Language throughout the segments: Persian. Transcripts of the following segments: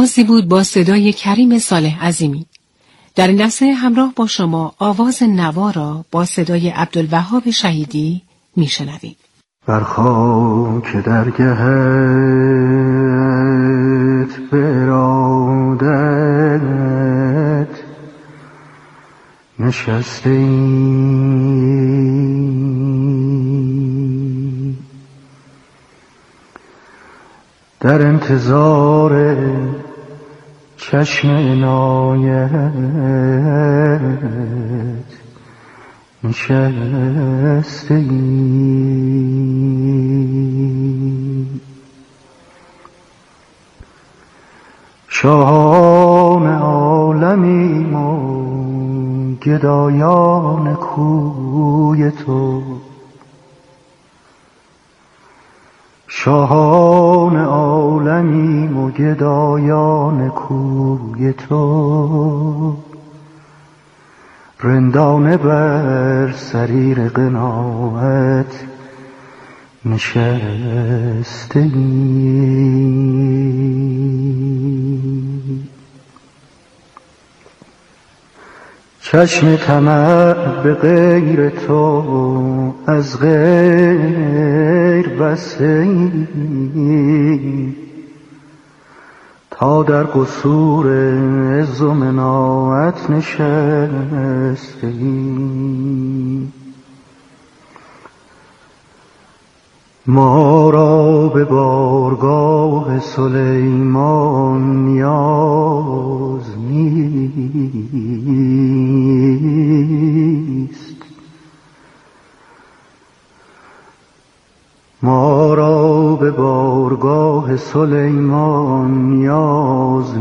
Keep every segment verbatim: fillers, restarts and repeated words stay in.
آوازی بود با صدای کریم صالح عظیمی. در این لحظه همراه با شما آواز نوا را با صدای عبدالوهاب شهیدی میشنوید. بر خاک درگهت برادت نشسته ایم در انتظار چشم عنایت نشسته ایم شاهان عالمیم و گدایان کوی تو شاهان عالمیم و گدایان کوی تو رندانه بر سریر قناعت نشسته ایم چشم طمع به غیر تو از غیر بسته ایم تا در قصور عز و مناعت نشسته ایم ما را به بارگاه سلیمان نیاز نیست ما را به بارگاه سلیمان نیاز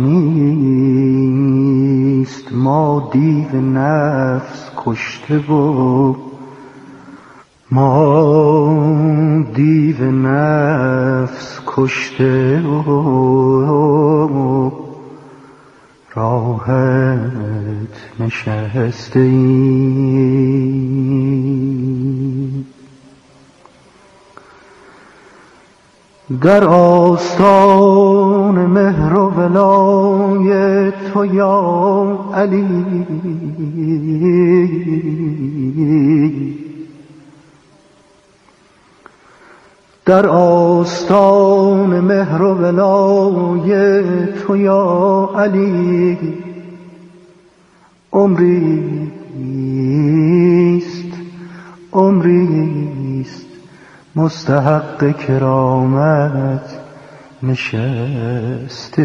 نیست ما دیو نفس کشته و ما دیو نفس کشته و راحت نشسته ایم در آستان مهر و ولایت تو یا علی در آستان مهر و ولایت تو یا علی عمریست عمریست مستحق کرامت نشسته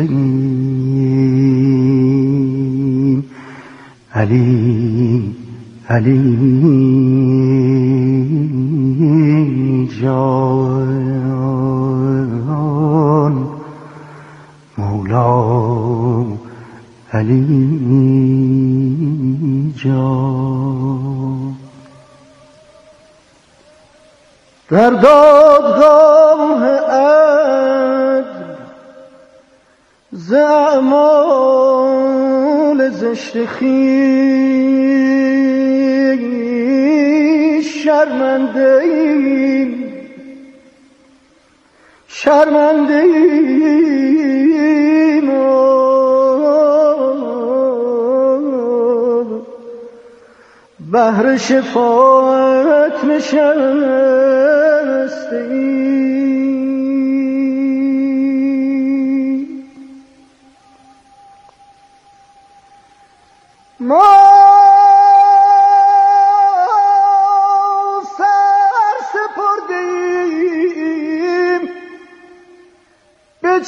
ایم علی علی جان مولا علی جان در دادگاه عدل ز اعمال زشت خویش شرمنده ایم شرمنده ایم بهر شفاعت نشسته ایم ما سر سپردیم به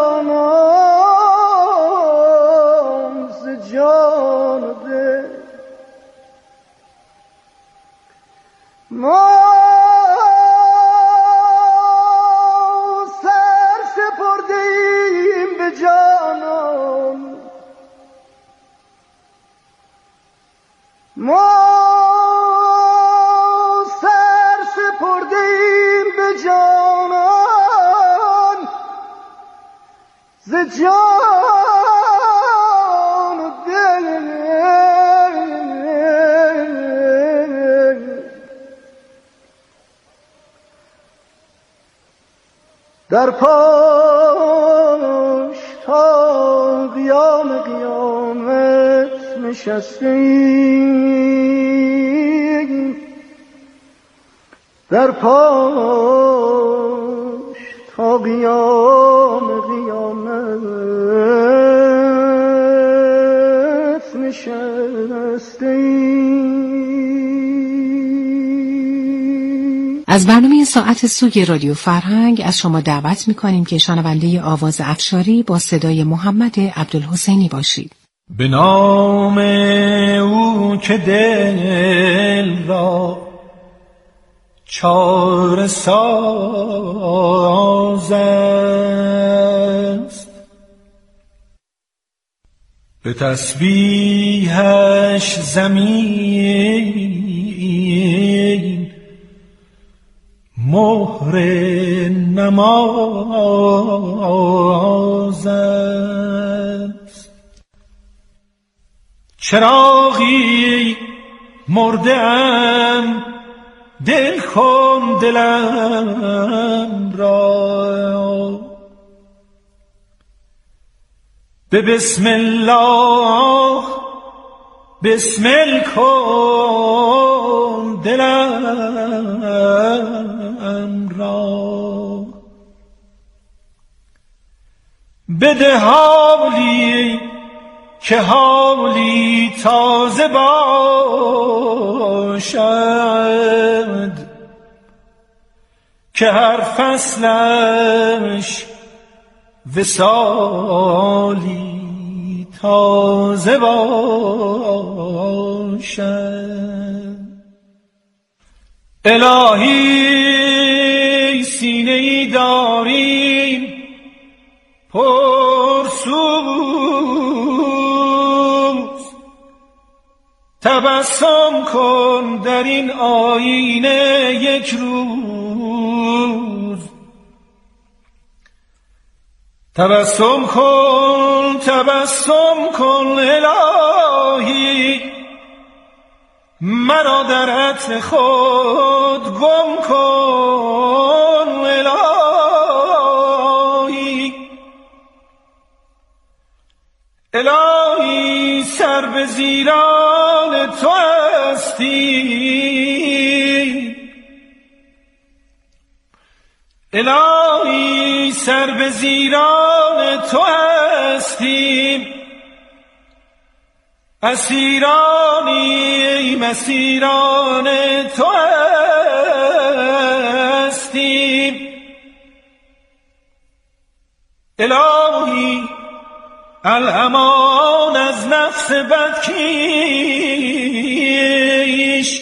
جانان ز جان ده ما سر سپردیم به جانان ما سر سپردیم به جانان ز جان و دل در پاش تا قیام قیامت نشستیم در پاش تا قیام قیامت نشستیم. از برنامه ساعت سوگ رادیو فرهنگ از شما دعوت می‌کنیم که شنونده آواز افشاری با صدای محمد عبدالحسینی باشید. به نام او که دل را چاره ساز است، به تسبیحش زمین مهر نماز است. چراغی مرده ام دل کن دلم را، به بسم الله بسمل کن دلم را. بده حالی که حالی تازه باشد، که هر فصلش وصالی تازه باشد. الهی سینه ای داریم پرسوز، تبسم کن در این آینه یک روز. تبسم کن تبسم کن الهی، مرا در عطر خود گم کن الهی. الهی سر به زیران تو هستی، الهی سر به زیران تو هستیم. اسیرانی مسیران تو هستیم. الهی الامان از نفس بدکیش،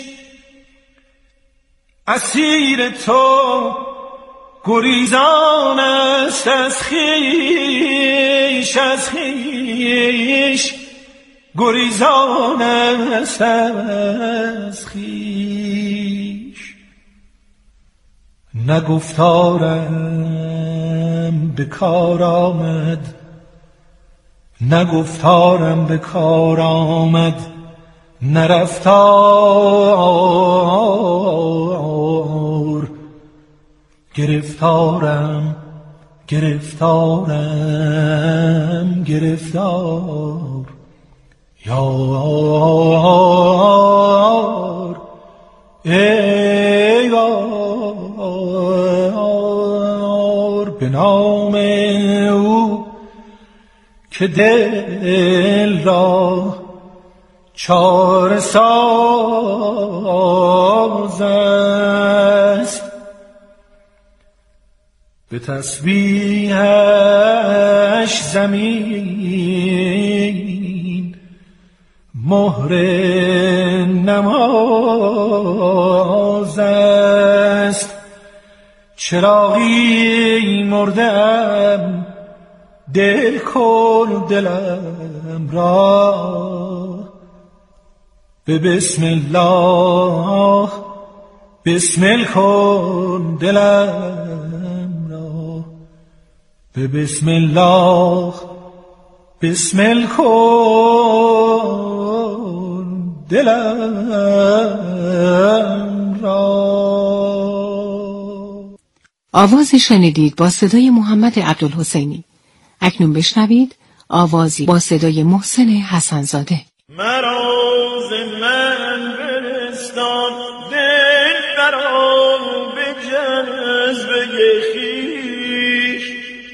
اسیر تو گریزان است از خویش، از خویش گریزان است از خویش. نگفتارم به کار آمد، نگفتارم به کار آمد، نرفتار گرفتارم گرفتارم گرفتار. یار ای یار، به نام او که دل را چاره ساز است، به تسبیحش زمین مهر نماز است. چراغی مردم دل کن دلم را، به بسم الله بسمل کن دلم را، به بسم الله بسمل کن دلم را. آوازی شنیدید با صدای محمد عبدالحسینی. اکنون بشنوید آوازی با صدای محسن حسن‌زاده. مراز من برستان دل برا به جذبه خویش،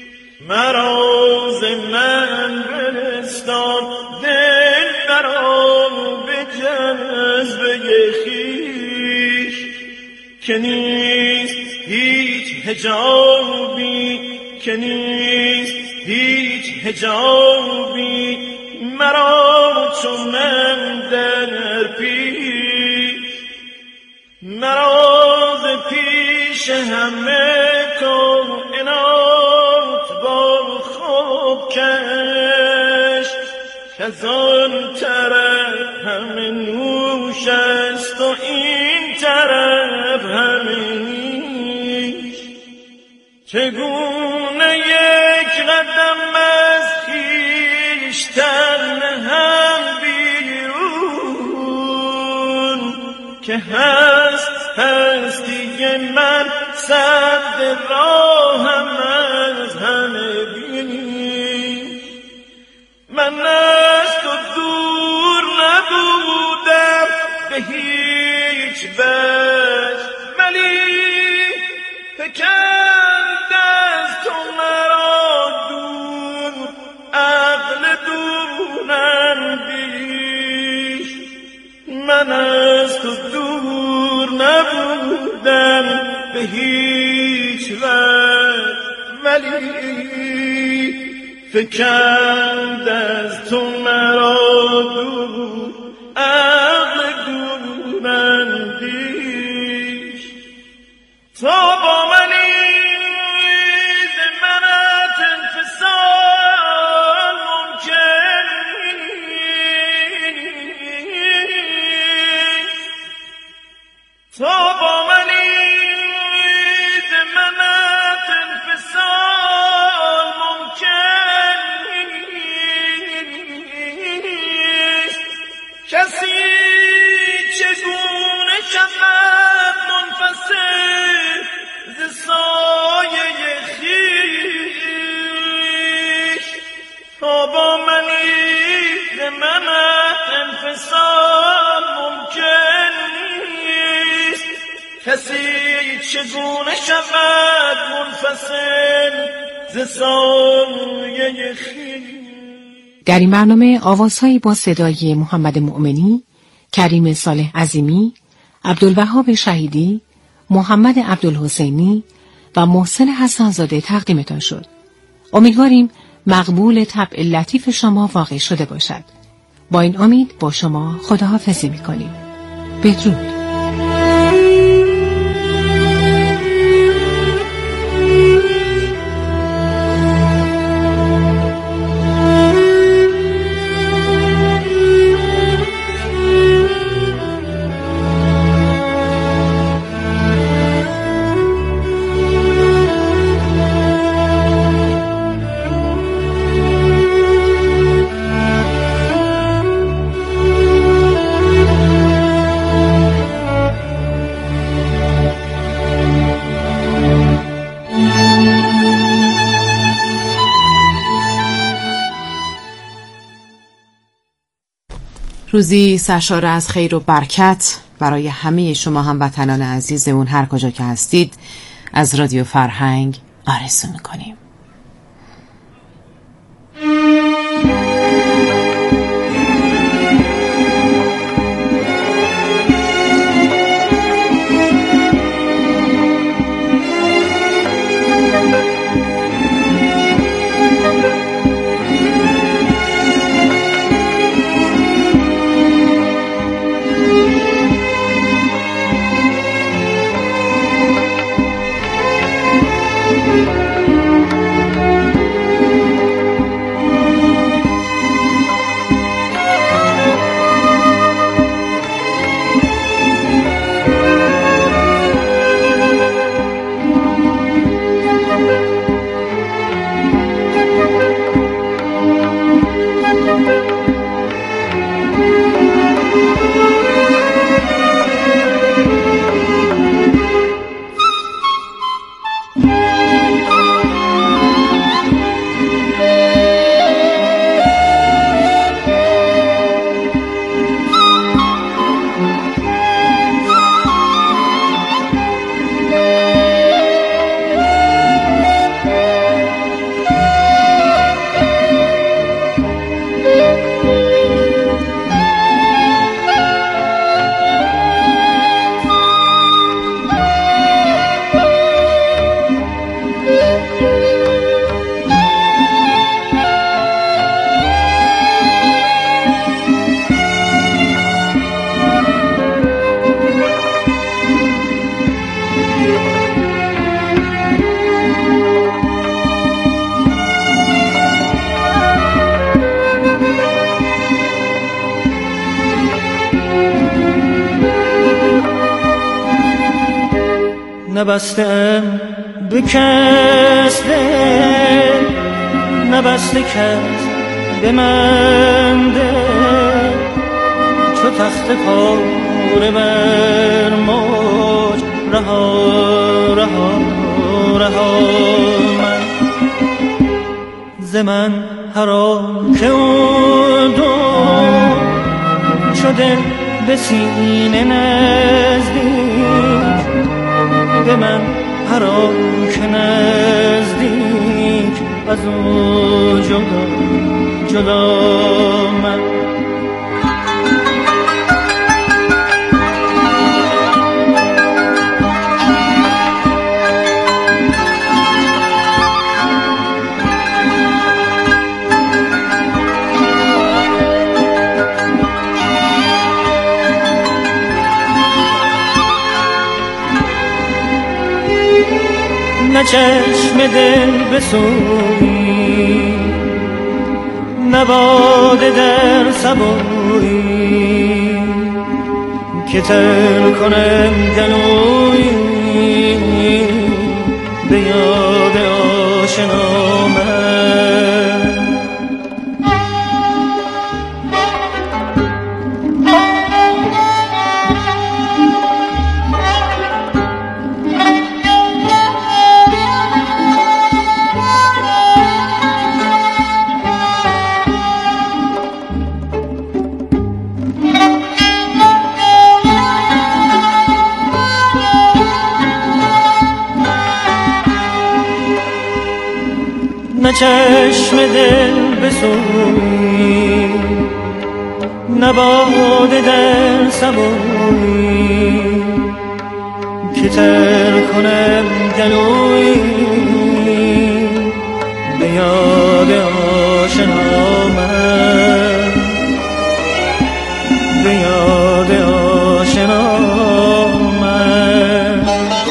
مراز من برستان دل برا به جذبه خویش، که نیست هیچ حجابی، که نیست هیچ حجابی مرا چون من در پیش، مرا ز پیش همه کائنات با خود کش، کز آن طرف همه نوش است و این طرف همه نیش، چگونه یک قدم از خویشتن هم بیرون، که هست هستی من صد راهم از همه بینی، من از تو دور نبودم به هیچ وجه، ولی فکند از تو مرا دور عقل دورم بیش، من از تو دور نبودم به هیچ وجه، ولی فکند از تو مرا دور عقل دورم بیش، تا با منی ز منت انفصال ممکن نیست، تا با منی ز منت انفصال ممکن نیست، کسی چگونه شود منفصل ز سایه خویش، تا با منی ز منت انفصال ممکن نیست، کسی چگونه شود منفصل ز سایه خویش. در این برنامه آوازهایی با صدای محمد مؤمنی، کریم صالح عظیمی، عبدالوهاب شهیدی، محمد عبدالحسینی و محسن حسن‌زاده تقدیمتان شد. امیدواریم مقبول طبع لطیف شما واقع شده باشد. با این امید با شما خداحافظی می‌کنیم. بدرود. روزی سرشار از خیر و برکت برای همه شما هموطنان عزیزمون هر کجا که هستید از رادیو فرهنگ آرزو میکنیم. نبستم به کس دل، نبسته کس به من دل، چو تخت پاره بر موج رها رها رها من ز من حرام که اون دو چو دل به سینه نزدیک، به من حرام که نزدیک از او جدا جدا من نه چشم دل بسویی، نه باده در سبویی که تر کنم گلویی به یاد آشنا من. نه چشم دل بسویی، نه باده در سبویی که تر کنم گلویی به یاد آشنا من، به یاد آشنا من.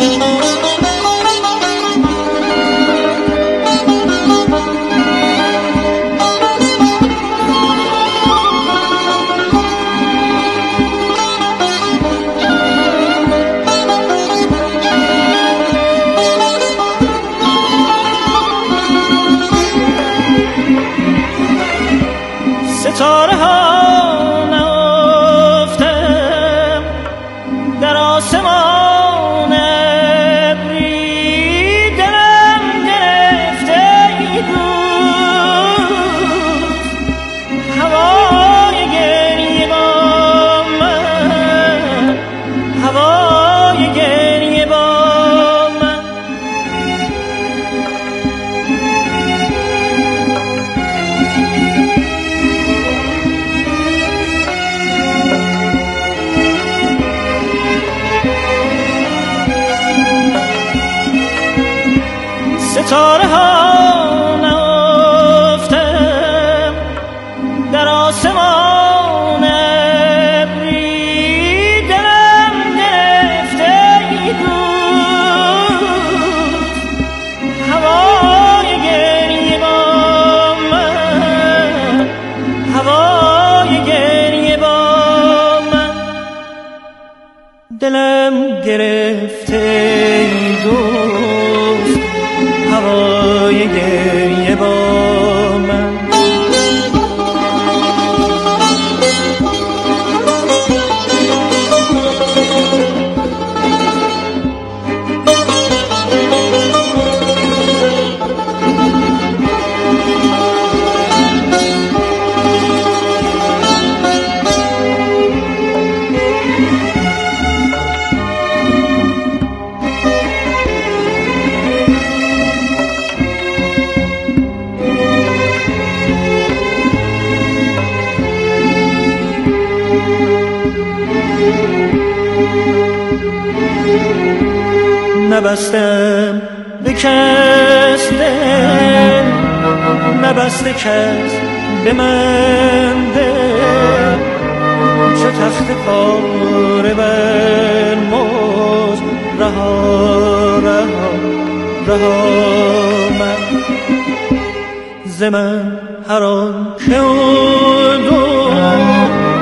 ستاره ها نافتم در آسمان ابری، دلم گرفته ای دوست هوای گریه با من، هوای گریه با من. ستاره ها نافتم در آسمان ابری، دلم گرفته ای دوست هوای گریه با من، هوای گریه با من. دلم گرفته ای دوست هوای گریه با من. نبستم به کس دل، نبسته کس به من دل، چو تخت پاره بر موج رها رها رها من ز من حرام که اون دو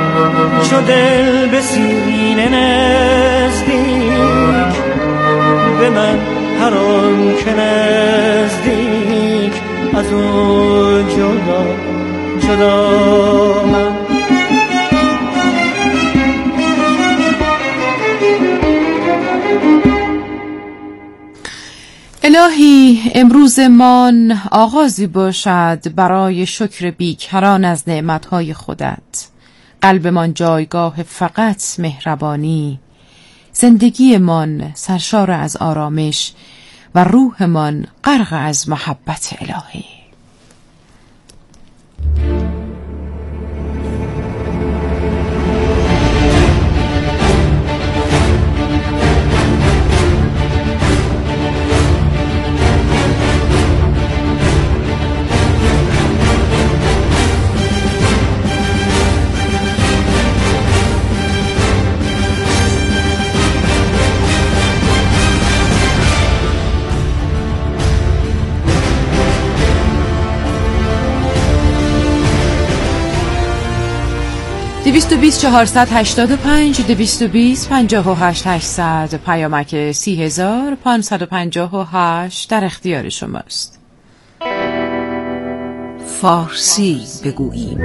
چو دل به سینه نزدیک، به من هر آن که نزدیک، از اون جدا جدا من. الهی امروزمان آغازی باشد برای شکر بیکران از نعمتهای خودت. قلبمان جایگاه فقط مهربانی، زندگیمان سرشار از آرامش و روحمان غرق از محبت الهی. دویست و بیست چهارصد هشتاد و پنج دویست و بیست پنجاه و هشت هشتصد پیامک سی هزار پانصد و پنجاه و هشت در اختیار شماست. فارسی بگوییم.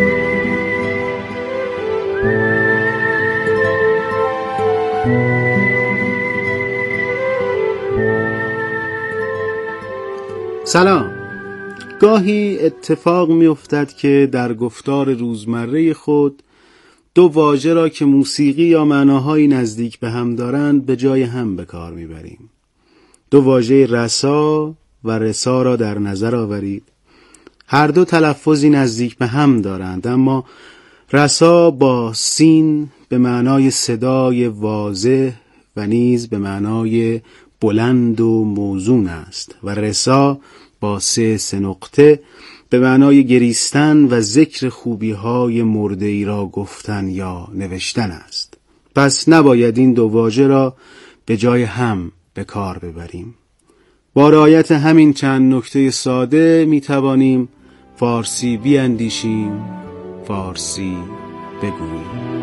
سلام. گاهی اتفاق می افتد که در گفتار روزمره خود دو واژه را که موسیقی یا معناهای نزدیک به هم دارند به جای هم به کار می بریم. دو واژه رسا و رسا را در نظر آورید. هر دو تلفظی نزدیک به هم دارند، اما رسا با سین به معنای صدای واضح و نیز به معنای بلند و موزون است و رسا با سه سه نقطه به معنای گریستن و ذکر خوبی‌های مرده‌ای را گفتن یا نوشتن است. پس نباید این دو واژه را به جای هم به کار ببریم. با رعایت همین چند نکته ساده می توانیم فارسی بیاندیشیم، فارسی بگوییم.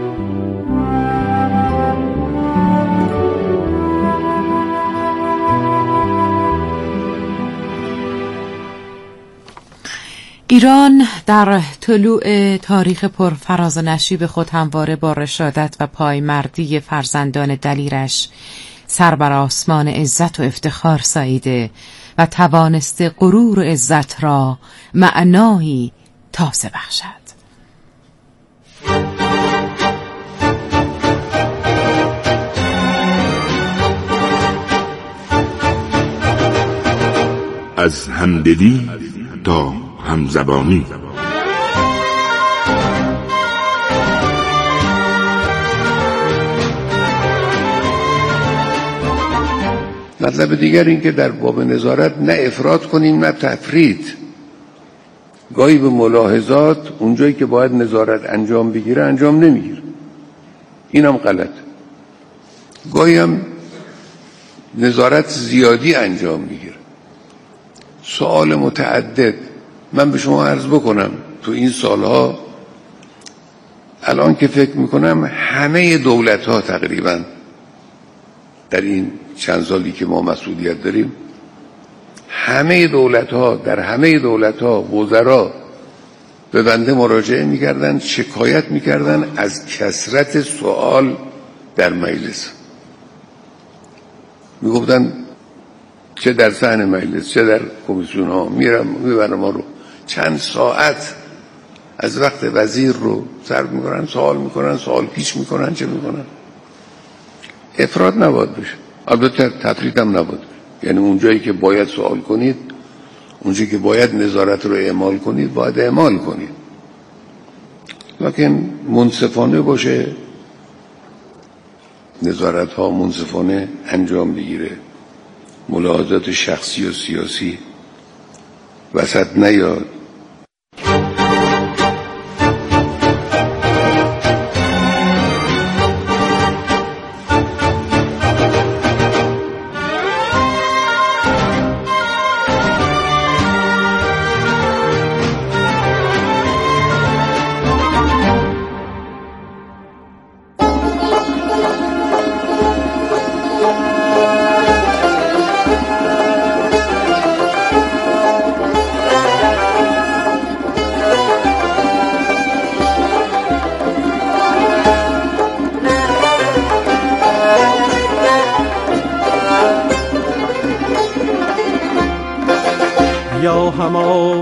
ایران در طلوع تاریخ پرفراز و نشیب خود همواره با رشادت و پایمردی فرزندان دلیرش سر بر آسمان عزت و افتخار ساییده و توانسته غرور و عزت را معنایی تازه بخشد. از همدلی تا همزبانی. مطلب دیگر این که در باب نظارت نه افراط کنیم نه تفرید. گاهی به ملاحظات اونجایی که باید نظارت انجام بگیره انجام نمیگیره، اینم غلط. گاهی هم نظارت زیادی انجام میگیره. سوال متعدد من به شما عرض بکنم، تو این سالها الان که فکر میکنم همه دولت ها تقریبا در این چند سالی که ما مسئولیت داریم، همه دولت ها در همه دولت ها وزرا به بنده مراجعه میکردن، شکایت میکردن از کثرت سوال در مجلس. میگفتن چه در صحن مجلس چه در کمیسیون ها میرم میبرم ما رو چند ساعت از وقت وزیر رو صرف میکنن، سوال میکنن، سوال پیش میکنن، چه میکنن. افراد نباید بشه، البته تفرید هم نباید بشه. یعنی اونجایی که باید سوال کنید، اونجایی که باید نظارت رو اعمال کنید باید اعمال کنید، لکن منصفانه باشه، نظارت ها منصفانه انجام بگیره، ملاحظات شخصی و سیاسی وسط نیاد.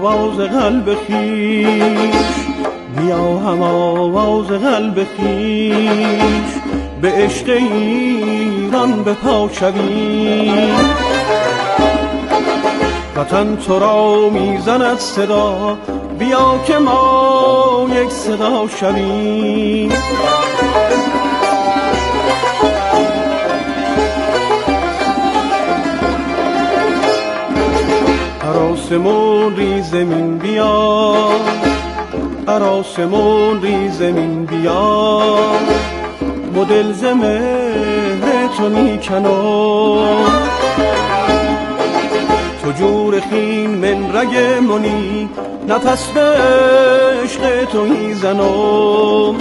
آواز قلب خویش، بیا هم آواز قلب خویش، به عشق ایران به پا شویم. وطن تو را میزند صدا، بیا که ما یک صدا شویم. آسمون ری زمین بیا، آسمون ری زمین بیا، مدل ز مهر تو میکنم. تو جور خین من رگ منی، نفس به عشق تو میزنم.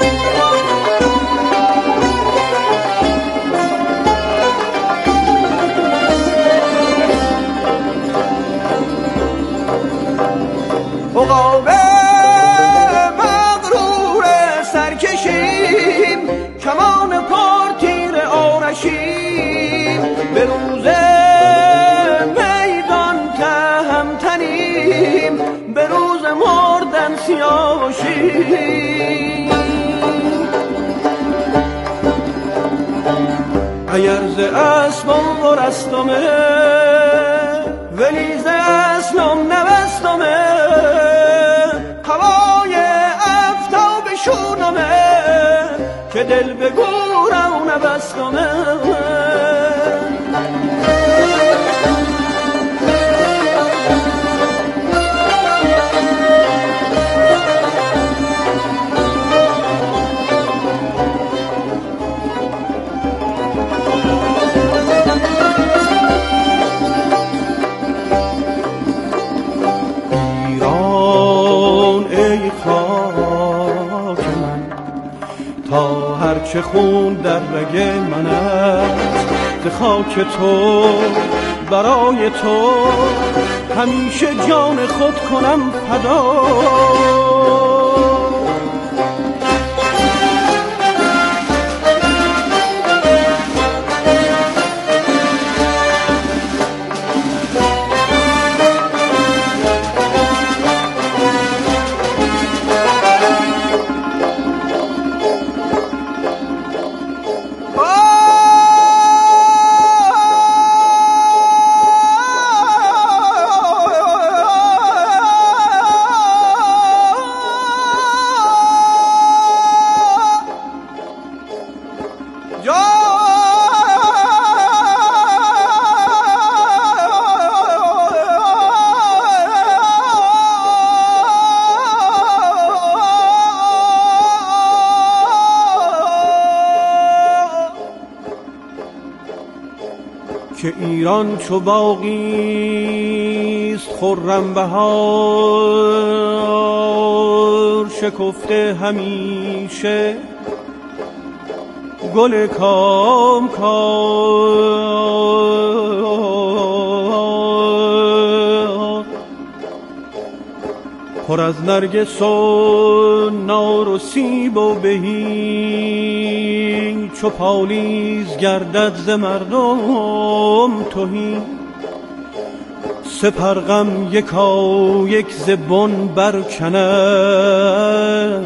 عقاب مغرور سرکشیم، کمان پارتیر آرشیم، به روز میدان تهمتنیم، به روز مردن سیاوشیم. اگر ز اسبم ورستمه، ولی ز اسلام نوستمه، هوای افتاب شونمه، که دل به گورم نبستمه. تا هرچه خون در رگ من است، ز خاک تو برای تو همیشه جان خود کنم فدا. که ایران چو باغیست خرم بهار، شکفته همیشه گل کام کار، پر از نرگس و نار و سیب و بهی، چو پالیز گردد ز مردم تهی. سپرغم یکا یک ز بن برکند،